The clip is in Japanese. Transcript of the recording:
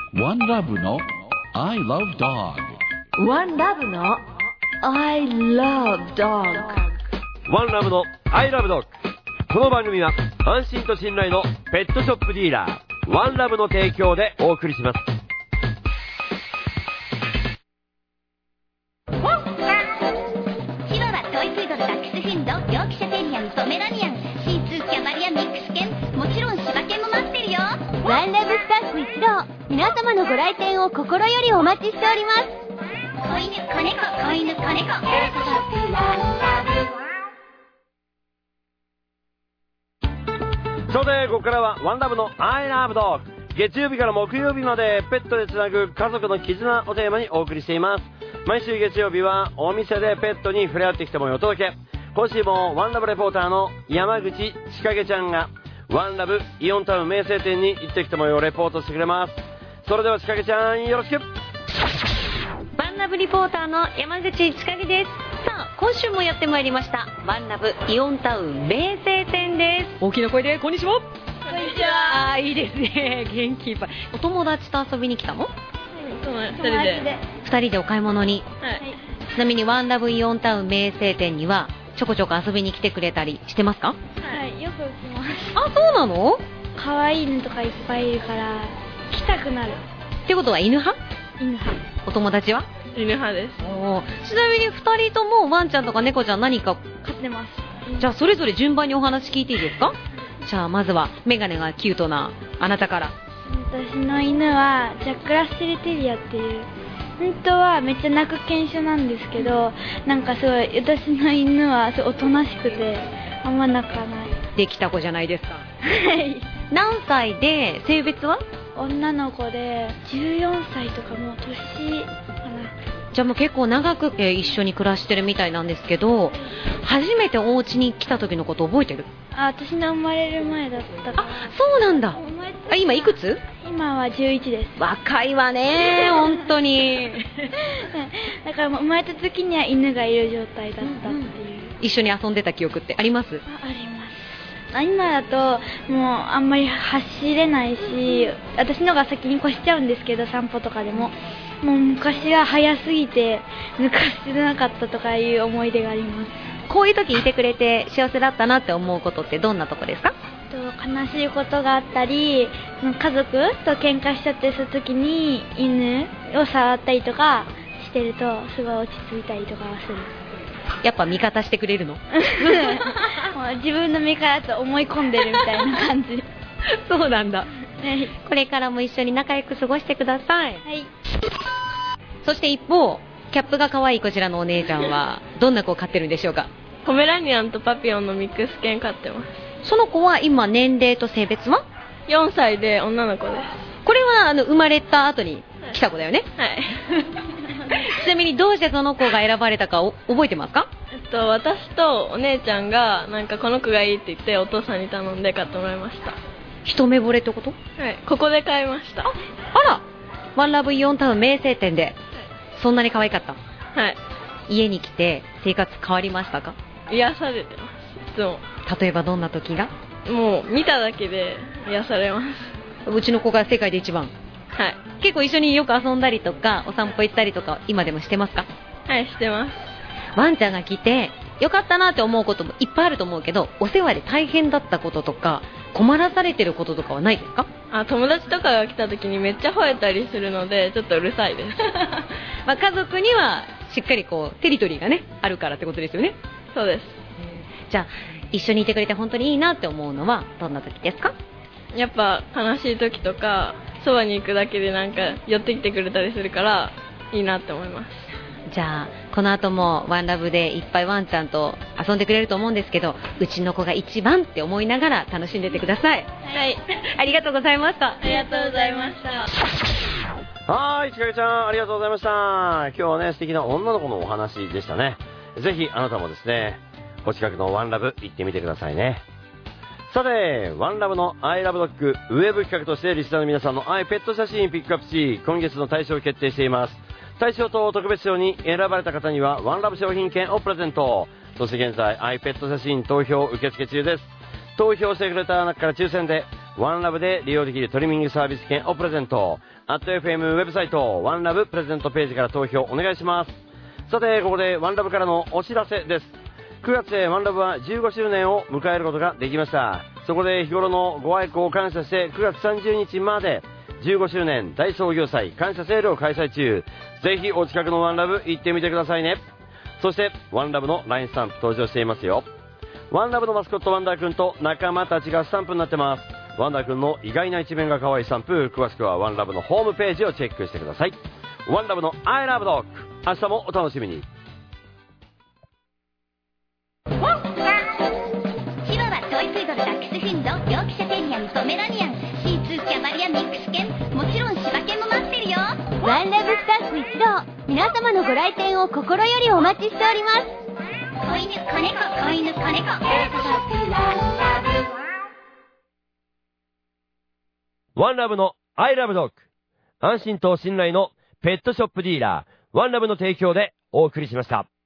One Love の I Love Dog。 One Love の I Love Dog。 One Love の I Love Dog。 この番組は安心と信頼のペットショップディーラーワンラブの提供でお送りします。 シワはトイプードル、ダックスフンド、ヨークシャテリアン、ポメラニアン、シーツー、キャバリア、ミックス犬、もちろん柴犬も待ってるよ。 ワンラブスタッフ一同、皆様のご来店を心よりお待ちしております。 子犬、子猫、子犬、子猫。 さて、ここからはワンラブの I Love Dog。 月曜日から木曜日までペットでつなぐ家族の絆をテーマにお送りしています。毎週月曜日はお店でペットに触れ合ってきたものをお届け。今週もワンラブレポーターの山口千景ちゃんがワンラブイオンタウン名声店に行ってきた模様をレポートしてくれます。それでは千景ちゃん、よろしく。 ワンラブリポーターの山口千景です。さあ、今週もやってまいりましたワンラブイオンタウン名声店です。大きな声でこんにちは。こんにちは。いいですね、元気いっぱい。お友達と遊びに来たの？2人でお買い物に、はい、ちなみにワンラブイオンタウン名声店にはちょこちょこ遊びに来てくれたりしてますか？ はい、よく来ます。 あ、そうなの？ 可愛い犬とかいっぱいいるから来たくなる。 ってことは犬派？ 犬派。 お友達は？ 犬派です。 ちなみに2人ともワンちゃんとか猫ちゃん何か飼ってます。 じゃあそれぞれ順番にお話聞いていいですか？じゃあまずはメガネがキュートなあなたから。 私の犬はジャックラッセルテリアっていう、本当はめっちゃ鳴く犬種なんですけど、なんかすごい私の犬はおとなしくてあんま鳴かない。 できた子じゃないですか。 はい。 何歳で性別は？ 女の子で14歳とかもう年かな。 じゃあもう結構長く一緒に暮らしてるみたいなんですけど、初めてお家に来た時のこと覚えてる？ 私の生まれる前だったから。 あ、そうなんだ。今いくつ？ 今は11です。 若いわね本当に。 だから生まれた時には犬がいる状態だったっていう、 一緒に遊んでた記憶ってあります？ あります。今だともうあんまり走れないし、私のが先に越しちゃうんですけど、散歩とかでももう昔は早すぎて抜かしてなかったとかいう思い出があります。 こういう時いてくれて幸せだったなって思うことってどんなとこですか？ 悲しいことがあったり、家族と喧嘩しちゃったりする時に犬を触ったりとかしてるとすごい落ち着いたりとかはする。 やっぱ味方してくれるの？ もう自分の味方と思い込んでるみたいな感じ。 そうなんだ。 はい、 これからも一緒に仲良く過ごしてください。 はい。 そして一方、キャップが可愛いこちらのお姉ちゃんはどんな子を飼ってるんでしょうか？ ポメラニアンとパピオンのミックス犬飼ってます。 その子は今年齢と性別は ？4歳で女の子です。 これは生まれた後に来た子だよね。 はい。 ちなみにどうしてその子が選ばれたか覚えてますか？ 私とお姉ちゃんがなんかこの子がいいって言ってお父さんに頼んで買ってもらいました。 一目惚れってこと？ はい、ここで買いました。 あら、ワンラブイオンタウン名声店でそんなに可愛かった？ はい。 家に来て生活変わりましたか？ 癒されてます。いつも。 例えばどんな時が？ もう見ただけで癒されます。 うちの子が世界で一番。 はい。 結構一緒によく遊んだりとかお散歩行ったりとか今でもしてますか？ はい、してます。 ワンちゃんが来てよかったなって思うこともいっぱいあると思うけど、お世話で大変だったこととか困らされてることとかはないですか？ 友達とかが来た時にめっちゃ吠えたりするのでちょっとうるさいです。 まあ家族にはしっかりこうテリトリーがねあるからってことですよね。 そうです。 じゃあ一緒にいてくれて本当にいいなって思うのはどんな時ですか？ やっぱ悲しい時とかそばに行くだけでなんか寄ってきてくれたりするからいいなって思います。 じゃあこの後もワンラブでいっぱいワンちゃんと遊んでくれると思うんですけど、うちの子が一番って思いながら楽しんでてください。 はい。 ありがとうございました。 ありがとうございました。 はい、ちかげちゃん、ありがとうございました。今日はね、素敵な女の子のお話でしたね。ぜひあなたもですね、お近くのワンラブ行ってみてくださいね。さて、ワンラブの I Love Dog ウェブ企画としてリスナーの皆さんの愛ペット写真ピックアップし、今月の大賞を決定しています。大賞と特別賞に選ばれた方にはワンラブ商品券をプレゼント。そして現在愛ペット写真投票受付中です。投票してくれた中から抽選でワンラブで利用できるトリミングサービス券をプレゼント。@FM ウェブサイト、ワンラブプレゼントページから投票お願いします。さて、ここでワンラブからのお知らせです。9月でワンラブは15周年を迎えることができました。そこで日頃のご愛顧を感謝して9月30日まで15周年大創業祭感謝セールを開催中。ぜひお近くのワンラブ行ってみてくださいね。そしてワンラブの LINE スタンプ登場していますよ。ワンラブのマスコットワンダーくんと仲間たちがスタンプになってます。ワンダーくんの意外な一面が可愛いスタンプ、詳しくはワンラブのホームページをチェックしてください。ワンラブの I love dog、 明日もお楽しみに。 チワワ、トイプードル、ダックスフィンド、ヨークシャテリアン、ポメラニアン、シーツー、キャバリア、ミックス犬、もちろん柴犬も待ってるよ。 ワンラブスタッフ一同、皆様のご来店を心よりお待ちしております。 子犬、子猫、子犬、子猫。 ワンラブの I love dog、 安心と信頼のペットショップディーラー、ワンラブの提供でお送りしました。